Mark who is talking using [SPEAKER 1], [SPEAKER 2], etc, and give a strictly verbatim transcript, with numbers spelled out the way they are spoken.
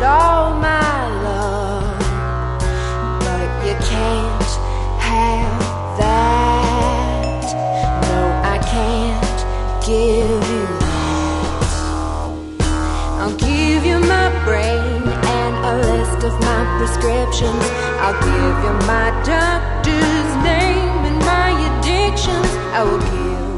[SPEAKER 1] all my love, but you can't have that. No, I can't give you that. I'll give you my brain and a list of my prescriptions. I'll give you my doctor's name and my addictions. I will give